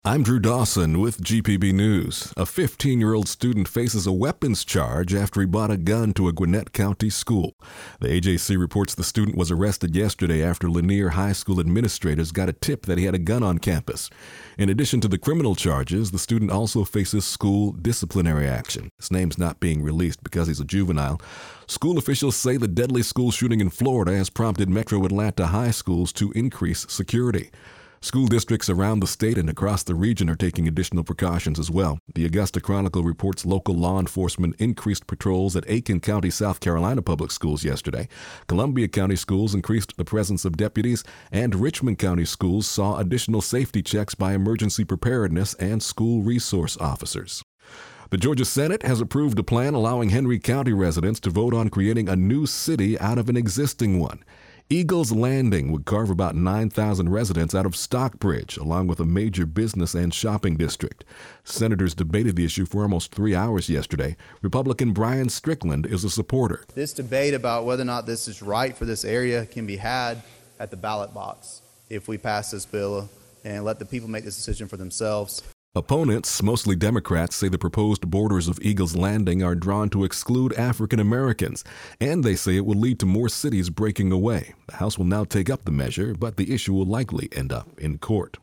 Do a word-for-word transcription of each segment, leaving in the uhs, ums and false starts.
I'm Drew Dawson with G P B News. A fifteen-year-old student faces a weapons charge after he bought a gun to a Gwinnett County school. The A J C reports the student was arrested yesterday after Lanier High School administrators got a tip that he had a gun on campus. In addition to the criminal charges, the student also faces school disciplinary action. His name's not being released because he's a juvenile. School officials say the deadly school shooting in Florida has prompted Metro Atlanta high schools to increase security. School districts around the state and across the region are taking additional precautions as well. The Augusta Chronicle reports local law enforcement increased patrols at Aiken County, South Carolina public schools yesterday. Columbia County schools increased the presence of deputies, and Richmond County schools saw additional safety checks by emergency preparedness and school resource officers. The Georgia Senate has approved a plan allowing Henry County residents to vote on creating a new city out of an existing one. Eagles Landing would carve about nine thousand residents out of Stockbridge, along with a major business and shopping district. Senators debated the issue for almost three hours yesterday. Republican Brian Strickland is a supporter. This debate about whether or not this is right for this area can be had at the ballot box if we pass this bill and let the people make this decision for themselves. Opponents, mostly Democrats, say the proposed borders of Eagles Landing are drawn to exclude African Americans, and they say it will lead to more cities breaking away. The House will now take up the measure, but the issue will likely end up in court.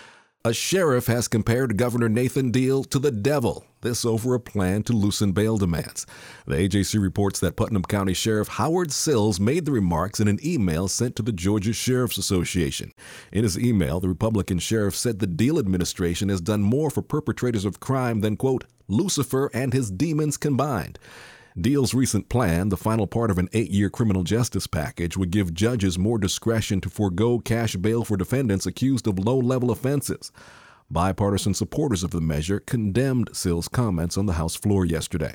A sheriff has compared Governor Nathan Deal to the devil, this over a plan to loosen bail demands. The A J C reports that Putnam County Sheriff Howard Sills made the remarks in an email sent to the Georgia Sheriff's Association. In his email, the Republican sheriff said the Deal administration has done more for perpetrators of crime than, quote, Lucifer and his demons combined. Deal's recent plan, the final part of an eight-year criminal justice package, would give judges more discretion to forego cash bail for defendants accused of low-level offenses. Bipartisan supporters of the measure condemned Sills' comments on the House floor yesterday.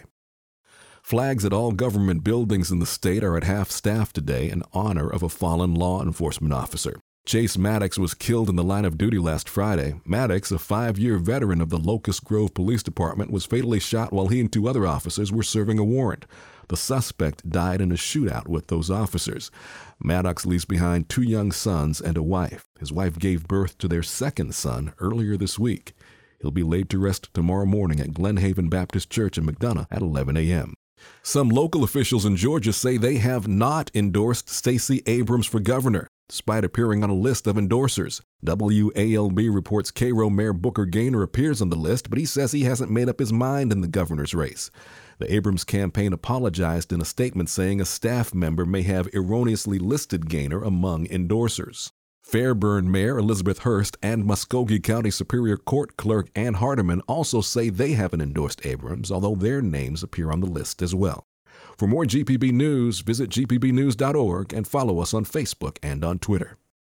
Flags at all government buildings in the state are at half-staff today in honor of a fallen law enforcement officer. Chase Maddox was killed in the line of duty last Friday. Maddox, a five-year veteran of the Locust Grove Police Department, was fatally shot while he and two other officers were serving a warrant. The suspect died in a shootout with those officers. Maddox leaves behind two young sons and a wife. His wife gave birth to their second son earlier this week. He'll be laid to rest tomorrow morning at Glen Haven Baptist Church in McDonough at eleven a.m. Some local officials in Georgia say they have not endorsed Stacey Abrams for governor, despite appearing on a list of endorsers. W A L B reports Cairo Mayor Booker Gaynor appears on the list, but he says he hasn't made up his mind in the governor's race. The Abrams campaign apologized in a statement saying a staff member may have erroneously listed Gaynor among endorsers. Fairburn Mayor Elizabeth Hurst and Muskogee County Superior Court Clerk Ann Hardiman also say they haven't endorsed Abrams, although their names appear on the list as well. For more G P B News, visit G P B news dot org and follow us on Facebook and on Twitter.